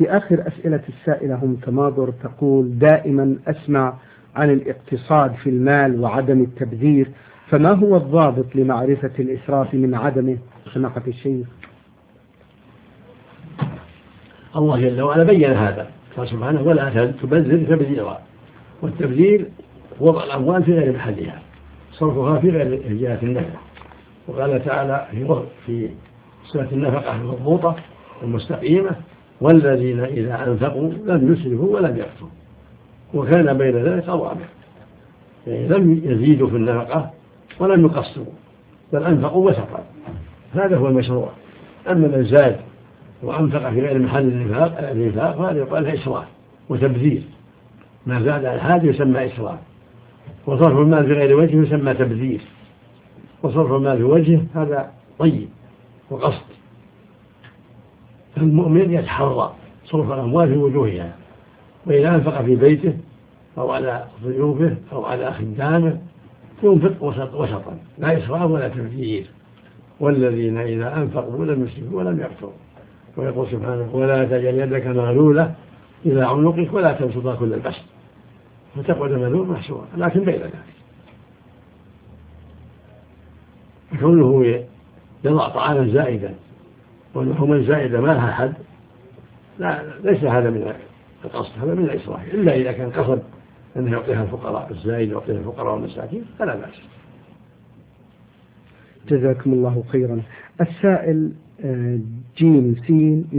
في آخر أسئلة السائلة هم تماضر تقول: دائما أسمع عن الاقتصاد في المال وعدم التبذير، فما هو الضابط لمعرفة الإسراف من عدمه سماحة الشيخ؟ الله جل وعلا بين هذا، قال سبحانه: ولا تبذر تبذيرا. والتبذير وضع الأموال في غير محلها، صرفها في غير جهة النفع. وقال تعالى في سورة النفقة المضبوطة المستقيمة: والذين إذا أنفقوا لم يسرفوا ولم يقتروا وكان بين ذلك قواما. يعني لم يزيدوا في النفقة ولم يقصروا، بل أنفقوا وسطا، هذا هو المشروع. أما من زاد وأنفق في غير محل الإنفاق فهذا يقال له إسراف وتبذير. ما زاد عن هذا يسمى إسراف. وصرف المال في غير وجه يسمى تبذير. وصرف المال في وجهه هذا طيب وقصد. فالمؤمن يتحرى صرف الأموال في وجوهها، وإذا أنفق في بيته أو على ضيوفه أو على خدامه ينفق وسطا، لا إسراف ولا تبذير. والذين إذا أنفقوا لم يسرفوا ولم يقتروا. ويقول سبحانه: ولا تجعل يدك مغلولة إلى عنقك ولا تبسطها كل البسط فتقعد مذموما محسورا. لكن بين ذلك كونه يضع طعاما زائدا ولحوما زائدة ما لها حد، ليس هذا من القصد، هذا من الإسراف. إلا إذا كان قصد أنه يعطيها الفقراء الزائد يعطيها الفقراء والمساكين فلا بأس. جزاكم الله خيرا. السائل جيم سين